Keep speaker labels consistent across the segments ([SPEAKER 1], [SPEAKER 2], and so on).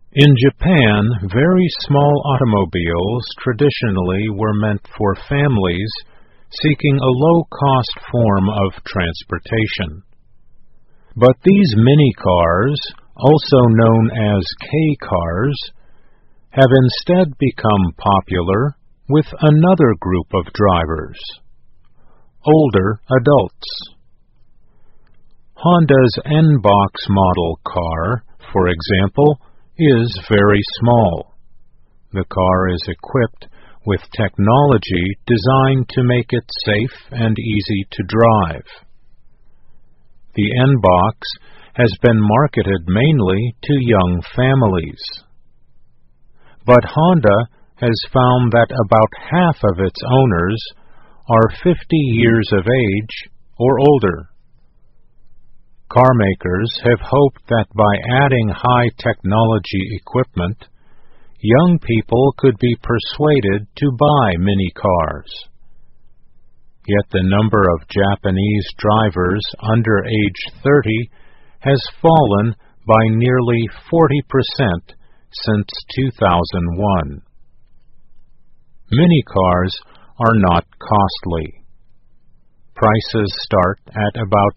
[SPEAKER 1] In Japan, very small automobiles traditionally were meant for families seeking a low-cost form of transportation. But these mini-cars, also known as K-cars, have instead become popular with another group of drivers: older adults. Honda's N-Box model car, for example, is very small. The car is equipped with technology designed to make it safe and easy to drive. The N-Box has been marketed mainly to young families. But Honda has found that about half of its owners are 50 years of age or older. Carmakers have hoped that by adding high-technology equipment, young people could be persuaded to buy mini-cars. Yet the number of Japanese drivers under age 30 has fallen by nearly 40% since 2001. Mini-cars are not costly. Prices start at about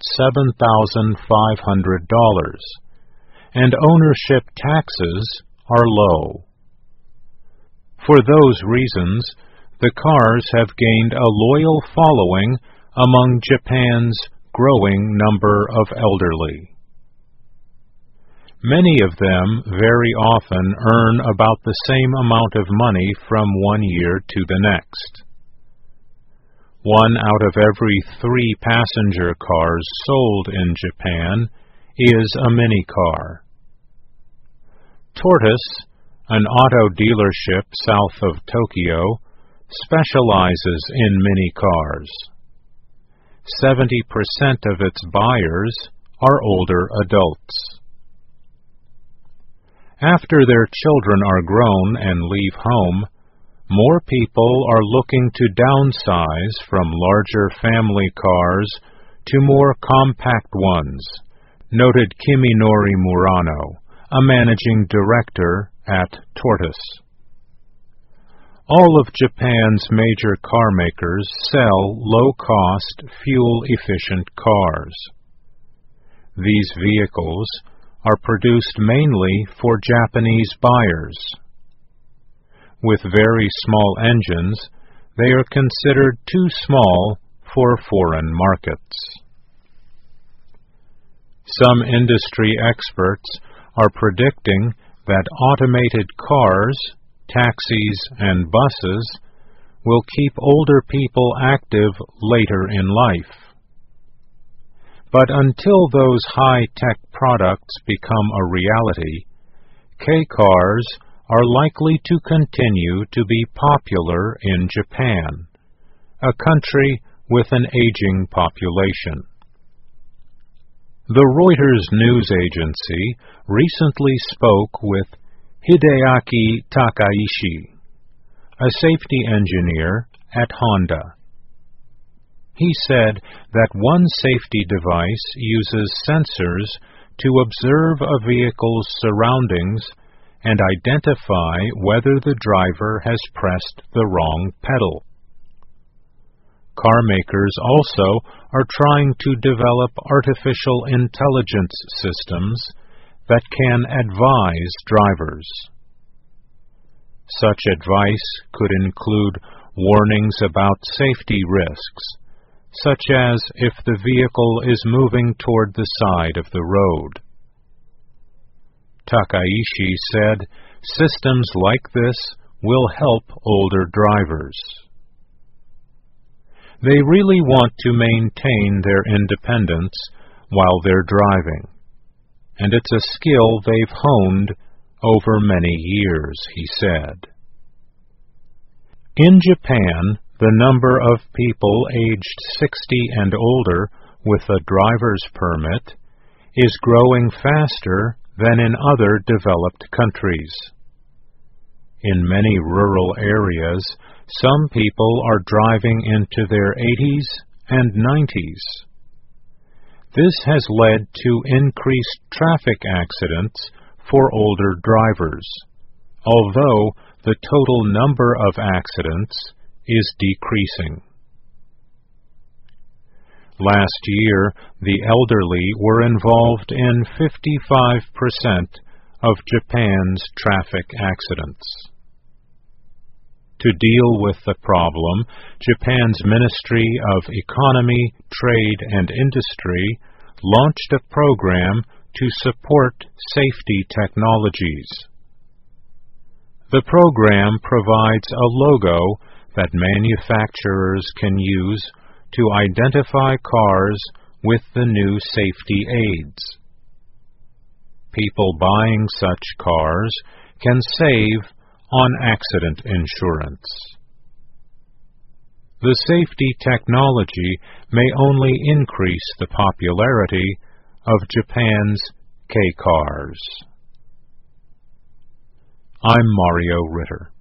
[SPEAKER 1] $7,500, and ownership taxes are low. For those reasons, the cars have gained a loyal following among Japan's growing number of elderly. Many of them very often earn about the same amount of money from one year to the next. 1 out of every 3 passenger cars sold in Japan is a mini-car. Tortoise, an auto dealership south of Tokyo, specializes in mini-cars. 70% of its buyers are older adults. After their children are grown and leave home, more people are looking to downsize from larger family cars to more compact ones, noted Kiminori Murano, a managing director at Tortoise. All of Japan's major car makers sell low-cost, fuel-efficient cars. These vehicles are produced mainly for Japanese buyers. With very small engines, they are considered too small for foreign markets. Some industry experts are predicting that automated cars, taxis, and buses will keep older people active later in life. But until those high-tech products become a reality, K-cars are likely to continue to be popular in Japan, a country with an aging population. The Reuters news agency recently spoke with Hideaki Takaishi, a safety engineer at Honda. He said that one safety device uses sensors to observe a vehicle's surroundings and identify whether the driver has pressed the wrong pedal. Car makers also are trying to develop artificial intelligence systems that can advise drivers. Such advice could include warnings about safety risks, such as if the vehicle is moving toward the side of the road. Takaishi said systems like this will help older drivers. They really want to maintain their independence while they're driving, and it's a skill they've honed over many years, he said. In Japan, the number of people aged 60 and older with a driver's permit is growing faster than in other developed countries. In many rural areas, some people are driving into their 80s and 90s. This has led to increased traffic accidents for older drivers, although the total number of accidents is decreasing. Last year, the elderly were involved in 55% of Japan's traffic accidents. To deal with the problem, Japan's Ministry of Economy, Trade and Industry launched a program to support safety technologies. The program provides a logo that manufacturers can use to identify cars with the new safety aids. People buying such cars can save on accident insurance. The safety technology may only increase the popularity of Japan's K-cars. I'm Mario Ritter.